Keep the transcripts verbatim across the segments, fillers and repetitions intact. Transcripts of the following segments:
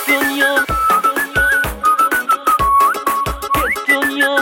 دنیا دنیا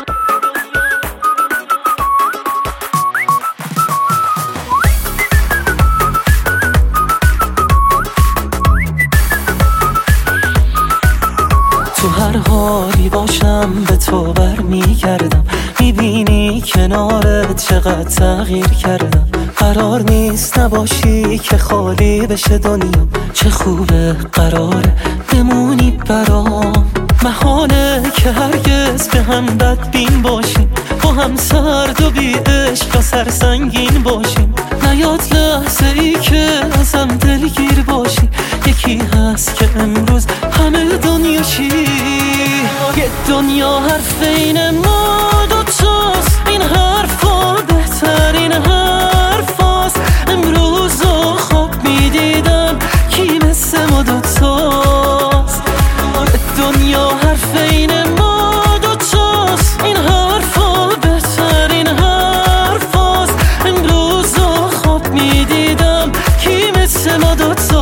تو هر حالی باشم به تو برمیگردم، میبینی کنارت چقدر تغییر کردم. قرار نیست نباشی که خالی بشه دنیا، چه خوبه قراره بمونی برام. محاله که هرگز به هم بدبین باشیم، با هم سرد و بی عشق و سرسنگین باشیم. نیاد لحظه ای که ازم دلگیر باشی، یکی هست که امروز همه دنیاشی. یه دنیا حرف این ما دوتاست، این حرفا بهترین حرفاست. امروز رو خواب میدیدم کی مثل ما دوتاست. دنیا حرف این ما دوتاست، این حرفا بهترین حرفاست. امروز رو خواب میدیدم کی مثل ما دوتاست.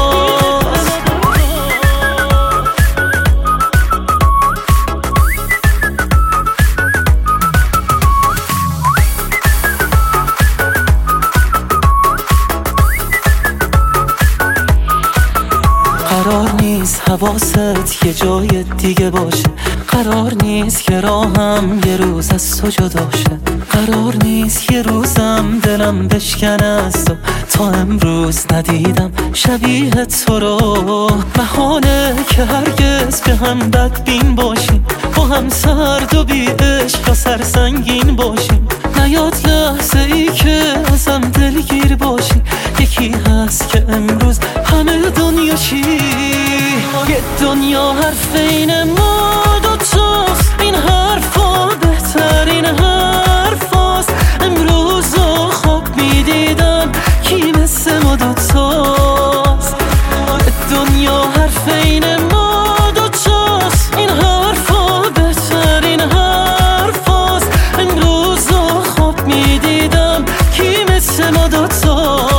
قرار نیست حواست یه جای دیگه باشه، قرار نیست که راهم یه روز از تو جدا شه. قرار نیست یه روزم دلم بشکنه از تو، تا امروز ندیدم شبیه تو رو. محاله که هرگز به هم بدبین باشیم، با هم سرد و بی عشق و سرسنگین باشیم. نیاد لحظه ای که ازم دلگیر باشی، یکی هست که امروز همه دنیاشی. یه دنیا حرف این ما دوتاست، این حرفا بهترین حرفاست. امروز رو خواب میدیدم کی مثل ما دوتاست. دنیا حرف این ما دوتاست، این حرفا بهترین حرفاست. امروز رو خواب میدیدم کی مثل ما دوتاست.